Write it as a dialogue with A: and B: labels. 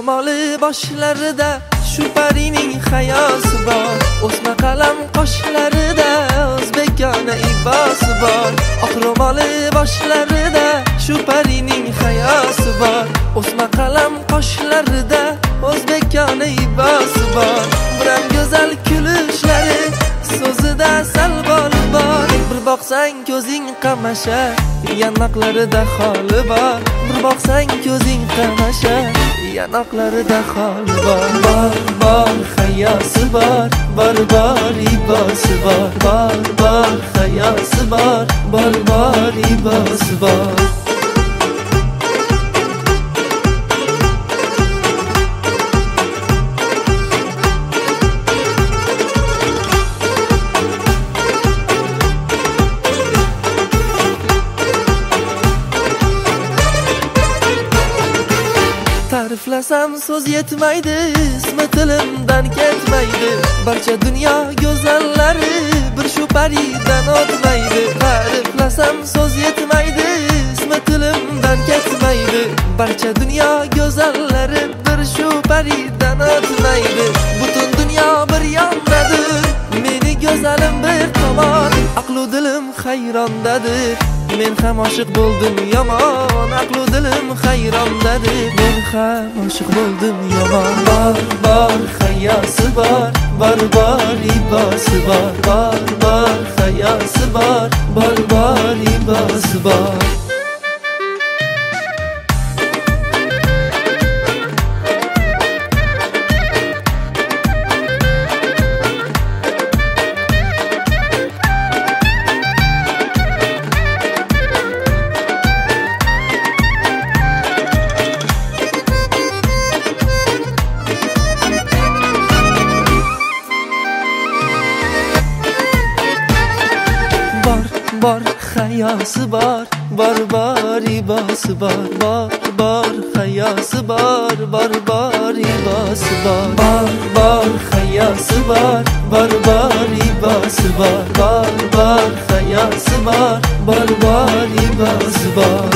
A: ro'moli boshlarida shu parining hayosi bor. O'sma qalam qoshlarida o'zbekona ibosi bor. Oq ro'moli boshlarida shu parining hayosi bor. O'sma qalam qoshlarida o'zbekona ibosi bor. Biram go'zal kulishlari so'zida sal boli bor. Bir boqsang ko'zing qamashar, yanoqlarida xoli bor. Bir boqsang ko'zing qamashar, yanoqlarida xoli bor. Bor hayosi bor, bor ibosi bor. Bor hayosi bor, bor ibosi bor. Ta'riflasam so'z yetmaydi, ismi tilimdan ketmaydi. Barcha dunyo go'zallari bir shu paridan o'tmaydi. Ta'riflasam so'z yetmaydi, ismi tilimdan ketmaydi. Barcha dunyo go'zallari bir shu paridan o'tmaydi. Butun dunyo bir yondadir, meni go'zalim bir tomon. Aqlu dilim hayrondadir, men ham oshiq bo'ldim yomon. Aqlu dilim hayrondadir, men ham oshiq bo'ldim yomon. Bor hayosi bor, bor ibosi bor. Bor hayosi bor, bor ibosi bor. Bor hayosi bor, bor ibosi bor. Bor hayosi bor, bor ibosi bor. Bor hayosi bor, bor ibosi bor. Bor hayosi bor, bor ibosi bor.